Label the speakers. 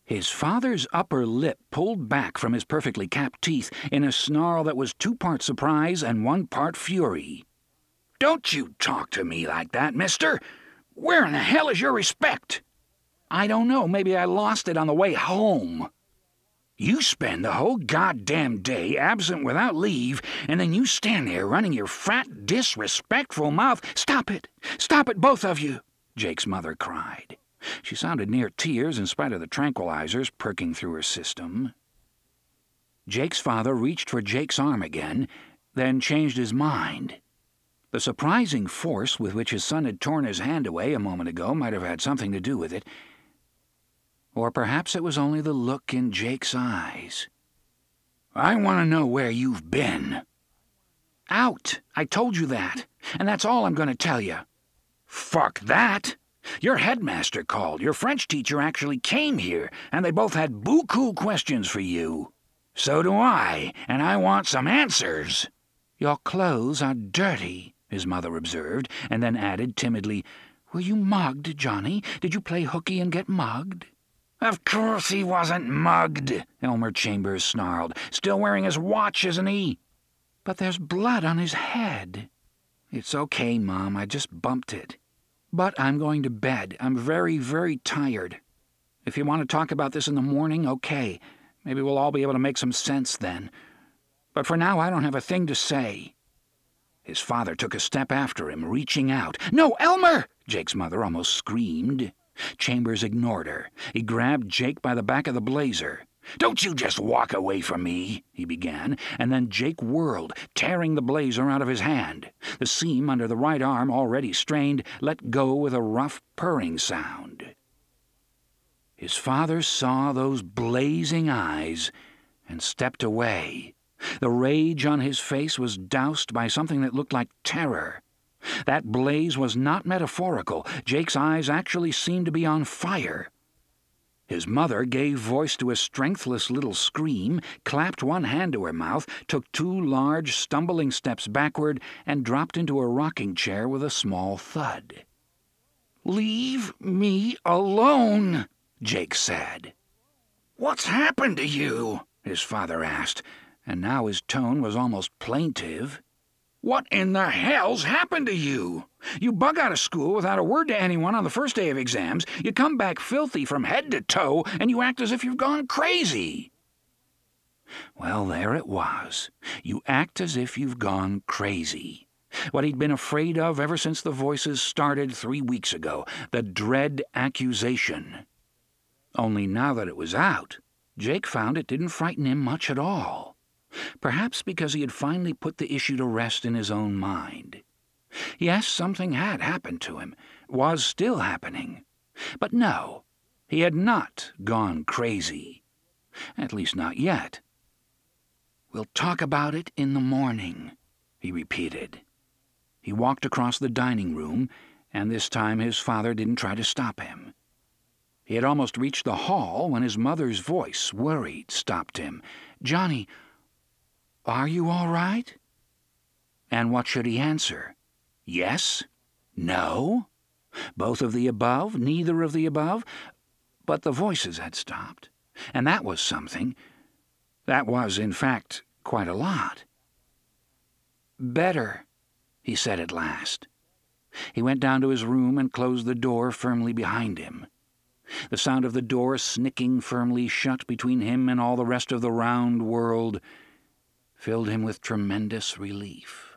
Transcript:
Speaker 1: His father's upper lip pulled back from his perfectly capped teeth in a snarl that was 2 parts surprise and 1 part fury. "Don't you talk to me like that, mister! Where in the hell is your respect?" "I don't know. Maybe I lost it on the way home." "You spend the whole goddamn day absent without leave, and then you stand there running your fat, disrespectful mouth—" "Stop it! Stop it, both of you!" Jake's mother cried. She sounded near tears in spite of the tranquilizers perking through her system. Jake's father reached for Jake's arm again, then changed his mind. The surprising force with which his son had torn his hand away a moment ago might have had something to do with it. Or perhaps it was only the look in Jake's eyes. "I want to know where you've been." "Out. I told you that. And that's all I'm going to tell you." "Fuck that! Your headmaster called. Your French teacher actually came here, and they both had beaucoup questions for you. So do I, and I want some answers." "Your clothes are dirty," his mother observed, and then added timidly, "Were you mugged, Johnny? Did you play hooky and get mugged?" "Of course he wasn't mugged," Elmer Chambers snarled. "Still wearing his watch, isn't he?" "But there's blood on his head." "It's okay, Mom. I just bumped it. But I'm going to bed. I'm very, very tired. If you want to talk about this in the morning, okay. Maybe we'll all be able to make some sense then. But for now, I don't have a thing to say." His father took a step after him, reaching out. "No, Elmer!" Jake's mother almost screamed. Chambers ignored her. He grabbed Jake by the back of the blazer. "Don't you just walk away from me," he began, and then Jake whirled, tearing the blazer out of his hand. The seam under the right arm, already strained, let go with a rough purring sound. His father saw those blazing eyes and stepped away. The rage on his face was doused by something that looked like terror. That blaze was not metaphorical. Jake's eyes actually seemed to be on fire. His mother gave voice to a strengthless little scream, clapped one hand to her mouth, took 2 large, stumbling steps backward, and dropped into a rocking chair with a small thud. "Leave me alone," Jake said. "What's happened to you?" his father asked, and now his tone was almost plaintive. "What in the hell's happened to you? You bug out of school without a word to anyone on the first day of exams, you come back filthy from head to toe, and you act as if you've gone crazy." Well, there it was. You act as if you've gone crazy. What he'd been afraid of ever since the voices started 3 weeks ago, the dread accusation. Only now that it was out, Jake found it didn't frighten him much at all. Perhaps because he had finally put the issue to rest in his own mind. Yes, something had happened to him, was still happening. But no, he had not gone crazy. At least not yet. "We'll talk about it in the morning," he repeated. He walked across the dining room, and this time his father didn't try to stop him. He had almost reached the hall when his mother's voice, worried, stopped him. "Johnny, are you all right?" And what should he answer? Yes? No? Both of the above? Neither of the above? But the voices had stopped, and that was something. That was, in fact, quite a lot. "Better," he said at last. He went down to his room and closed the door firmly behind him. The sound of the door snicking firmly shut between him and all the rest of the round world filled him with tremendous relief.